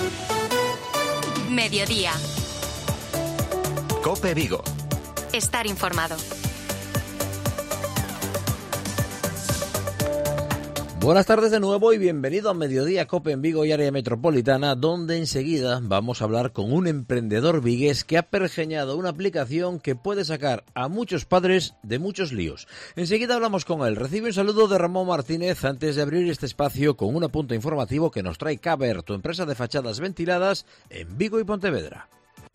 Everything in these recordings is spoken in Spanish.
Mediodía. COPE Vigo. Estar informado. Buenas tardes de nuevo y bienvenido a Mediodía COPE en Vigo y área metropolitana, donde enseguida vamos a hablar con un emprendedor vigués que ha pergeñado una aplicación que puede sacar a muchos padres de muchos líos. Enseguida hablamos con él. Recibe un saludo de Ramón Martínez antes de abrir este espacio con un apunte informativo que nos trae Caber, tu empresa de fachadas ventiladas en Vigo y Pontevedra.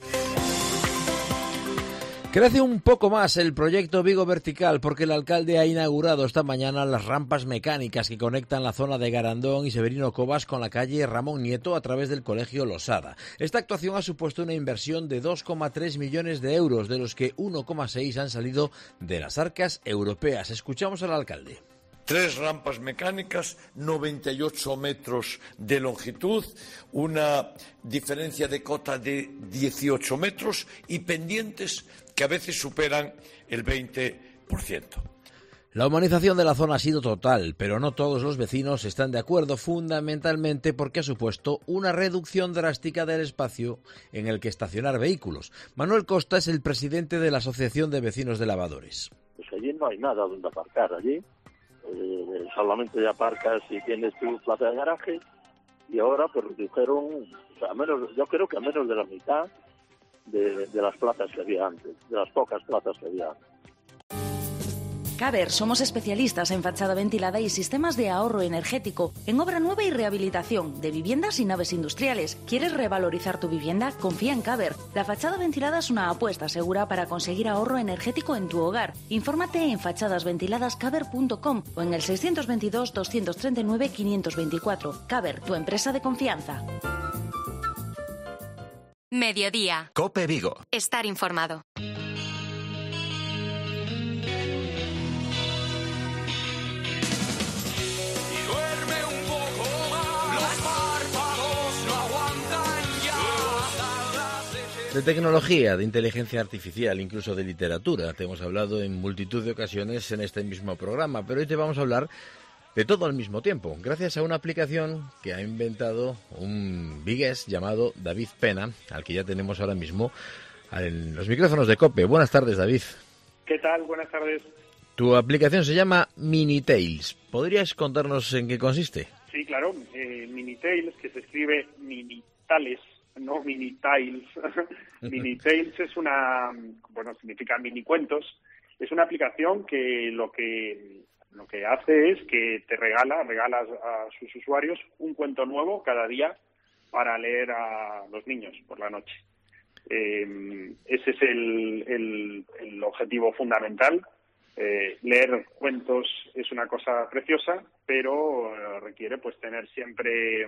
Crece un poco más el proyecto Vigo Vertical porque el alcalde ha inaugurado esta mañana las rampas mecánicas que conectan la zona de Garandón y Severino Covas con la calle Ramón Nieto a través del Colegio Losada. Esta actuación ha supuesto una inversión de 2,3 millones de euros, de los que 1,6 han salido de las arcas europeas. Escuchamos al alcalde. 3 rampas mecánicas, 98 metros de longitud, una diferencia de cota de 18 metros y pendientes que a veces superan el 20%. La humanización de la zona ha sido total, pero no todos los vecinos están de acuerdo, fundamentalmente porque ha supuesto una reducción drástica del espacio en el que estacionar vehículos. Manuel Costa es el presidente de la Asociación de Vecinos de Lavadores. Pues allí no hay nada donde aparcar, allí solamente ya aparcas si tienes tu plaza de garaje, y ahora pues redujeron, o sea, yo creo que a menos de la mitad de las plazas que había antes, de las pocas plazas que había antes. Caber, somos especialistas en fachada ventilada y sistemas de ahorro energético, en obra nueva y rehabilitación de viviendas y naves industriales. ¿Quieres revalorizar tu vivienda? Confía en Caber. La fachada ventilada es una apuesta segura para conseguir ahorro energético en tu hogar. Infórmate en fachadasventiladascaber.com o en el 622 239 524. Caber, tu empresa de confianza. Mediodía. COPE Vigo. Estar informado. De tecnología, de inteligencia artificial, incluso de literatura. Te hemos hablado en multitud de ocasiones en este mismo programa, pero hoy te vamos a hablar de todo al mismo tiempo, gracias a una aplicación que ha inventado un vigués llamado David Pena, al que ya tenemos ahora mismo en los micrófonos de COPE. Buenas tardes, David. ¿Qué tal? Buenas tardes. Tu aplicación se llama Minitails. ¿Podrías contarnos en qué consiste? Sí, claro. Minitails, que se escribe Minitales, no Minitails. Minitails es significa mini cuentos. Es una aplicación que lo que hace es que te regalas a sus usuarios un cuento nuevo cada día para leer a los niños por la noche. Ese es el objetivo fundamental. Leer cuentos es una cosa preciosa, pero requiere pues tener siempre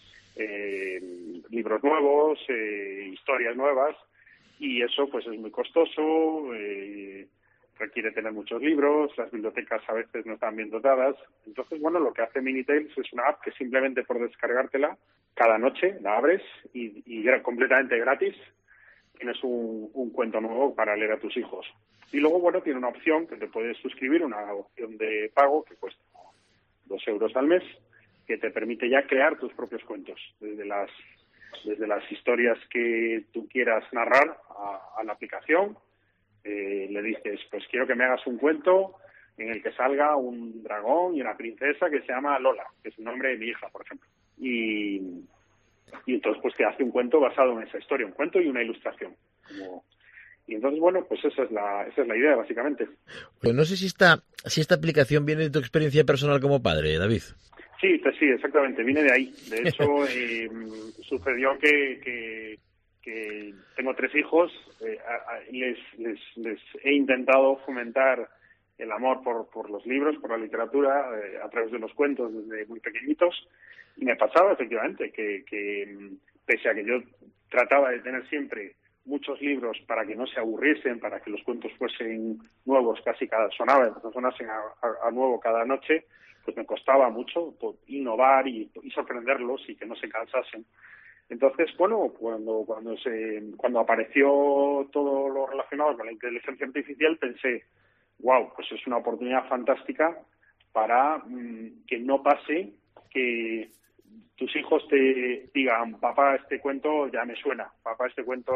libros nuevos, historias nuevas, y eso pues es muy costoso, requiere tener muchos libros, las bibliotecas a veces no están bien dotadas. Entonces, bueno, lo que hace Minitails es una app que simplemente por descargártela cada noche la abres y completamente gratis tienes un cuento nuevo para leer a tus hijos. Y luego, bueno, tiene una opción que te puedes suscribir, una opción de pago que cuesta 2 euros al mes, que te permite ya crear tus propios cuentos, desde las historias que tú quieras narrar a la aplicación. Le dices, pues quiero que me hagas un cuento en el que salga un dragón y una princesa que se llama Lola, que es el nombre de mi hija, por ejemplo. Y entonces pues te hace un cuento basado en esa historia, un cuento y una ilustración. Y entonces, bueno, pues esa es la idea, básicamente. Pero no sé si esta aplicación viene de tu experiencia personal como padre, David. Sí, exactamente, viene de ahí. De hecho, sucedió que tengo 3 hijos, les he intentado fomentar el amor por los libros, por la literatura, a través de los cuentos desde muy pequeñitos, y me pasaba efectivamente que pese a que yo trataba de tener siempre muchos libros para que no se aburriesen, para que los cuentos fuesen nuevos sonasen a nuevo cada noche, pues me costaba mucho innovar y sorprenderlos y que no se cansasen. Entonces, bueno, cuando apareció todo lo relacionado con la inteligencia artificial, pensé, wow, pues es una oportunidad fantástica para que no pase que tus hijos te digan, papá, este cuento ya me suena, papá, este cuento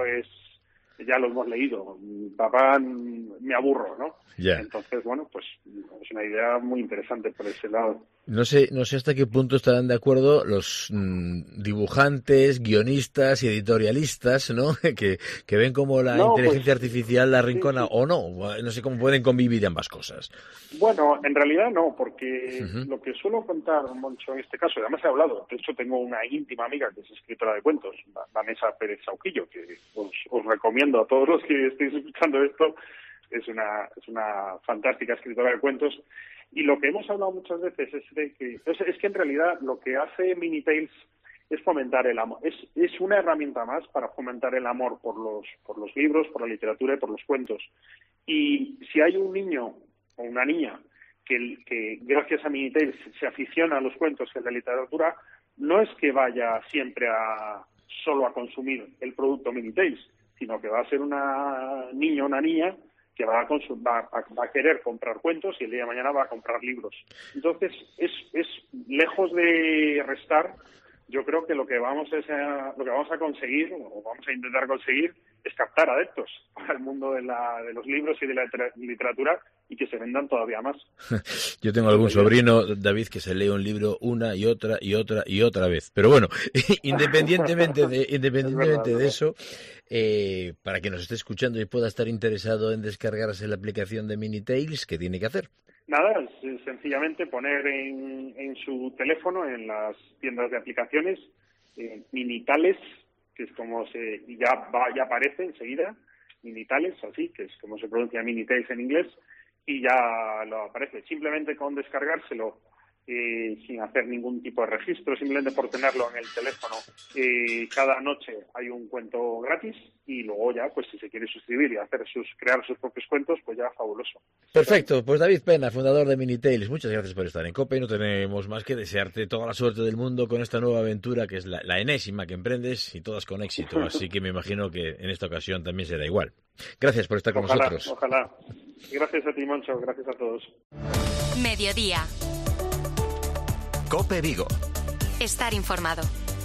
ya lo hemos leído, papá, me aburro, ¿no? Yeah. Entonces, bueno, pues es una idea muy interesante por ese lado. No sé hasta qué punto estarán de acuerdo los dibujantes, guionistas y editorialistas, ¿no? que ven como la inteligencia artificial la arrincona, sí. O no. No sé cómo pueden convivir ambas cosas. Bueno, en realidad no, porque lo que suelo contar, Moncho, en este caso, además he hablado, de hecho tengo una íntima amiga que es escritora de cuentos, Vanessa Pérez Sauquillo, que os recomiendo a todos los que estéis escuchando esto, es una fantástica escritora de cuentos. Y lo que hemos hablado muchas veces es que en realidad lo que hace Minitales es fomentar el amor. Es una herramienta más para fomentar el amor por los libros, por la literatura y por los cuentos. Y si hay un niño o una niña que gracias a Minitales se aficiona a los cuentos y a la literatura, no es que vaya siempre solo a consumir el producto Minitales, sino que va a ser una niña o una niña que va a querer comprar cuentos y el día de mañana va a comprar libros. Entonces, es lejos de restar, yo creo que lo que vamos a conseguir, o vamos a intentar conseguir, es captar adeptos al mundo de los libros y de la literatura y que se vendan todavía más. Yo tengo algún sobrino, David, que se lee un libro una y otra y otra y otra vez. Pero bueno, independientemente de eso, para que nos esté escuchando y pueda estar interesado en descargarse la aplicación de Minitales, ¿qué tiene que hacer? Nada, es sencillamente poner en su teléfono, en las tiendas de aplicaciones, Minitales, que es como ya aparece enseguida, Minitales, así, que es como se pronuncia Minitales en inglés, y ya lo aparece. Simplemente con descargárselo, sin hacer ningún tipo de registro, simplemente por tenerlo en el teléfono, cada noche hay un cuento gratis y luego ya, pues si se quiere suscribir y crear sus propios cuentos, pues ya fabuloso. Perfecto, pues David Pena, fundador de Minitales, muchas gracias por estar en COPE y no tenemos más que desearte toda la suerte del mundo con esta nueva aventura que es la enésima que emprendes y todas con éxito, así que me imagino que en esta ocasión también será igual. Gracias por estar con nosotros. Ojalá. Gracias a ti, Moncho, gracias a todos. Mediodía. COPE Vigo. Estar informado.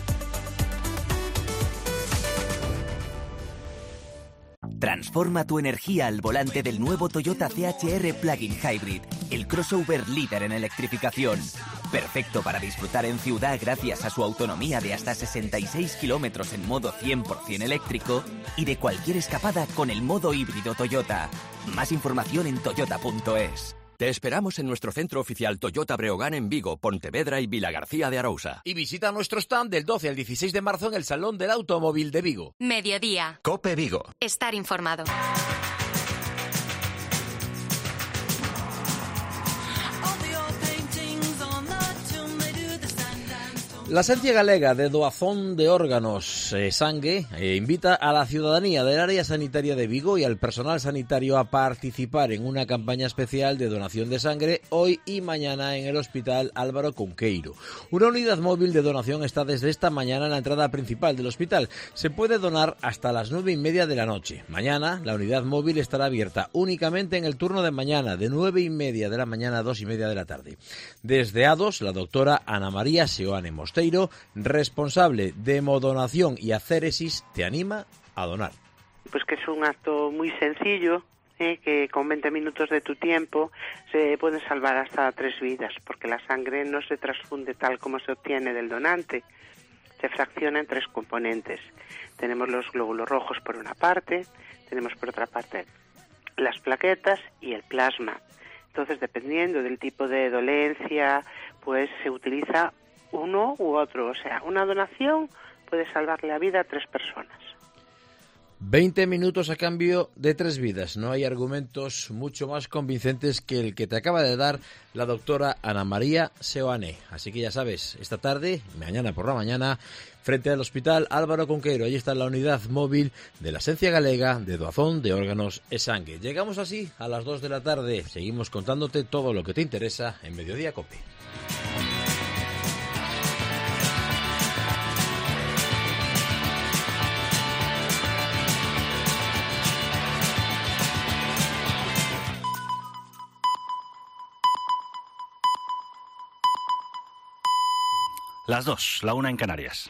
Transforma tu energía al volante del nuevo Toyota CHR Plug-in Hybrid, el crossover líder en electrificación. Perfecto para disfrutar en ciudad gracias a su autonomía de hasta 66 kilómetros en modo 100% eléctrico y de cualquier escapada con el modo híbrido Toyota. Más información en toyota.es. Te esperamos en nuestro centro oficial Toyota Breogán en Vigo, Pontevedra y Vilagarcía de Arousa. Y visita nuestro stand del 12 al 16 de marzo en el Salón del Automóvil de Vigo. Mediodía. COPE Vigo. Estar informado. La Agencia Galega de Doazón de Órganos Sangue invita a la ciudadanía del área sanitaria de Vigo y al personal sanitario a participar en una campaña especial de donación de sangre hoy y mañana en el Hospital Álvaro Cunqueiro. Una unidad móvil de donación está desde esta mañana en la entrada principal del hospital. Se puede donar hasta las 9:30 de la noche. Mañana la unidad móvil estará abierta únicamente en el turno de mañana, de 9:30 de la mañana a 2:30 de la tarde. Desde A2, la doctora Ana María Seoane Mosteiro, responsable de hemodonación y acéresis, te anima a donar. Pues que es un acto muy sencillo, que con 20 minutos de tu tiempo se pueden salvar hasta 3 vidas, porque la sangre no se transfunde tal como se obtiene del donante, se fracciona en 3 componentes. Tenemos los glóbulos rojos por una parte, tenemos por otra parte las plaquetas y el plasma. Entonces, dependiendo del tipo de dolencia, pues se utiliza uno u otro, o sea, una donación puede salvarle la vida a 3 personas. 20 minutos a cambio de 3 vidas. No hay argumentos mucho más convincentes que el que te acaba de dar la doctora Ana María Seoane. Así que ya sabes, esta tarde, mañana por la mañana, frente al Hospital Álvaro Cunqueiro, allí está la unidad móvil de la Agencia Galega de Doazón de Órganos e Sangue. Llegamos así a las 2 de la tarde. Seguimos contándote todo lo que te interesa en Mediodía COPE. Las 2, la 1 en Canarias.